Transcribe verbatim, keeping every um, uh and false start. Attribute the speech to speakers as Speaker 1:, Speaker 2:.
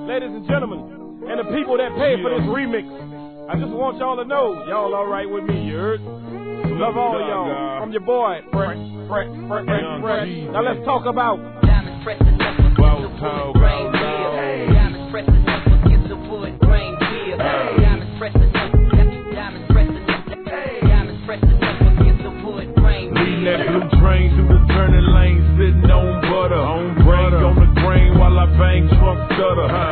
Speaker 1: ladies and gentlemen, and the people that paid for this remix. I just want y'all to know, y'all all right with me, you heard? Love all of y'all. From your boy, Fresh, Fresh, Fresh, Fresh, Fresh. Now let's talk about
Speaker 2: diamonds pressed enough for get the wood grain deal. Diamonds pressed enough for get the wood grain deal. Diamonds pressed enough, diamonds pressed enough, diamonds pressed enough for get the wood grain deal.
Speaker 3: Leading that blue train through the turning lane, sitting on butter. On brain, on the grain while I bang trunk stutter.